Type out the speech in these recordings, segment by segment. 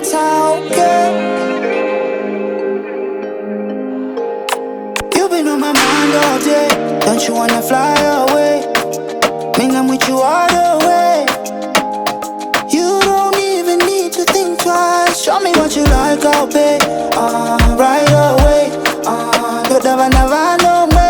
town, girl. You've been on my mind all day. Don't you wanna fly away? Mean I'm with you all the way. You don't even need to think twice. Show me what you like, I'll pay. Right away. Don't never know me.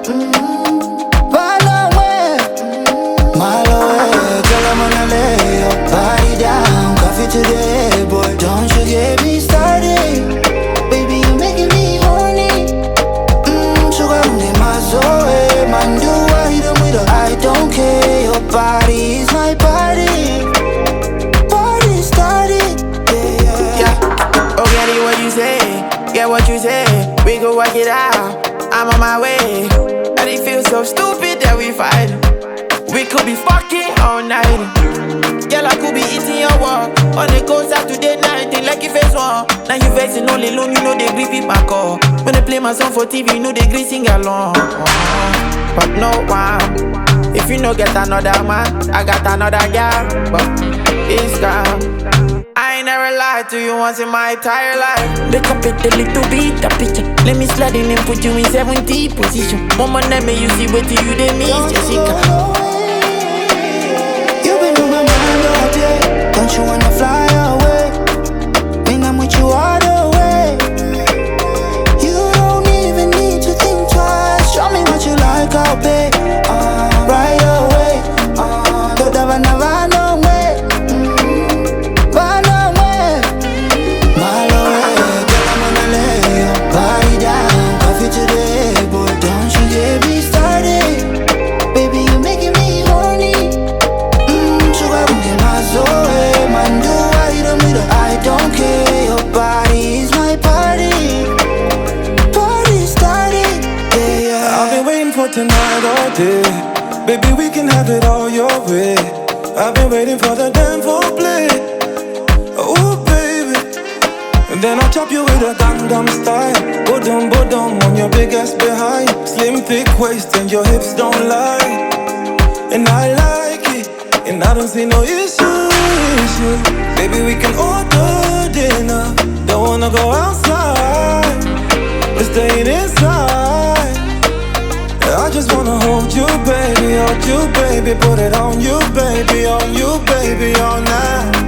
Run away. My lord, girl, I'm gonna lay your body down. Coffee today, boy, don't you get me started. Baby, you're making me horny. Sugar in my soul, man, do I hit 'em with a I don't care. Your body is my body. Party started, yeah. Oh, get it what you say, get what you say. We go work it out, I'm on my way. And it feels so stupid that we fight. We could be fucking all night. Girl, I could be eating your walk on the coast Saturday night, like you face one. Now you facing all alone, you know they grip it back up. When they play my song for TV, you know they grip sing along. But no one. If you no get another man, I got another girl. But it's gone. I ain't never lied to you once in my entire life. Wake up it a little bit, a picture. Let me slide in and put you in 70 position. Mama name me, you see what you they miss, Jessica. You've been on my mind all day. Don't you wanna fly away? Mean I'm with you all the way. You don't even need to think twice. Show me what you like, I'll pay. Right away. Don't never know me. Run away. My lord, girl, I'm gonna lay your body down. Coffee today, boy, don't you get me started. Baby, you're making me horny. Sugar in my soul, man, do I hit 'em with a I don't care. Your body is my party. Party started, yeah. I've been waiting for tonight all day. Baby, we can have it all your way. I've been waiting for the damn foreplay. Oh, baby. And then I'll chop you with a Gangnam style. Bodum on your big ass behind. Slim, thick waist and your hips don't lie. And I like it, and I don't see no issue. Baby, we can order dinner. Don't wanna go outside, we're staying inside. I just wanna hold you, baby, put it on you, baby, all night.